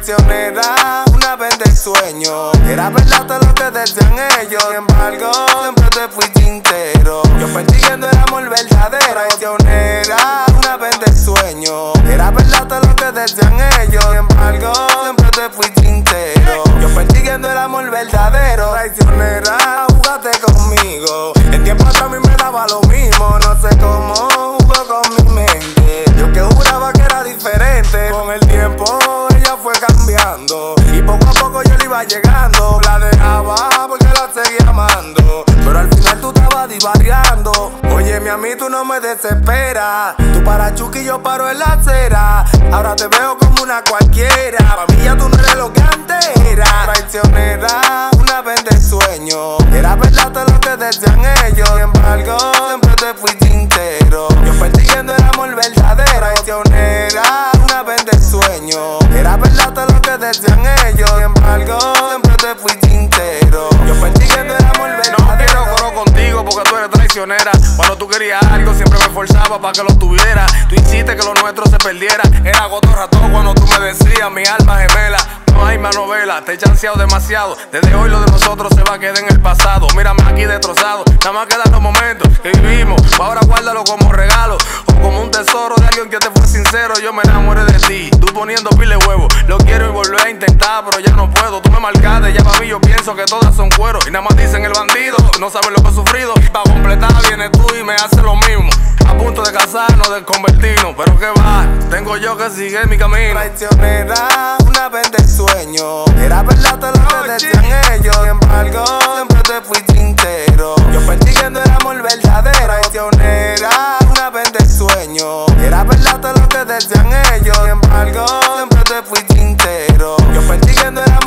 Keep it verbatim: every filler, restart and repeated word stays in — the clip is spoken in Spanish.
Traicionera, una vez de sueño. Era verdad todo lo que decían ellos. Sin embargo, siempre te fui sincero. Yo persiguiendo el amor verdadero. Traicionera, una vez de sueño. Era verdad todo lo que decían ellos. Sin embargo, siempre te fui sincero. Yo persiguiendo el amor verdadero. Traicionera, jugaste conmigo. El tiempo atrás a mí me daba lo mismo. No sé cómo jugó con mi mente. Yo que juraba que era diferente. Con el tiempo ella fue cambiando. Y poco a poco yo le iba llegando. La dejaba porque la seguía amando. Pero al final tú estabas divariando. Óyeme, a mí tú no me desesperas. Tú para Chucky y yo paro en la acera. Ahora te veo como una cualquiera. Para mí ya tú no eres lo que antes era. Traicionera, una vez de sueño. Era verdad todo lo que decían ellos. Sin embargo, siempre te fui sincero. Yo persiguiendo el amor verdadero. Traicionera, una vez de sueño. Era verdad todo lo que decían ellos. Sin embargo, siempre te fui sincero. Yo persiguiendo el amor verdadero. No quiero coro contigo porque tú eres traicionera. Cuando tú querías algo siempre me forzaba para que lo tuviera. Tú hiciste que lo nuestro se perdiera. Era gotorra todo cuando tú me decías mi alma gemela. No hay más novela, te he chanceado demasiado. Desde hoy lo de nosotros se va a quedar en el pasado. Mírame aquí destrozado, nada más quedan los momentos que vivimos. Ahora guárdalo como regalo o como un tesoro de alguien que te fue sincero. Yo me enamoré de ti, tú poniendo pile huevo. Lo quiero y volver a intentar, pero ya no puedo. Tú me marcaste, ya para mí yo pienso que todas son cuero. Y nada más dicen el bandido, no sabes lo que he sufrido. Para completar vienes tú y me haces lo mismo. A punto de casarnos, de convertirnos, pero que va, tengo yo que seguir mi camino. Traicionera, una vez de sueño. Era verdad todo lo que decían ellos. Sin embargo, siempre te fui sincero. Yo persiguiendo el amor verdadero. Traicionera, una vez de sueño. Era verdad todo lo que decían ellos. Sin embargo, siempre te fui sincero. Yo persiguiendo el amor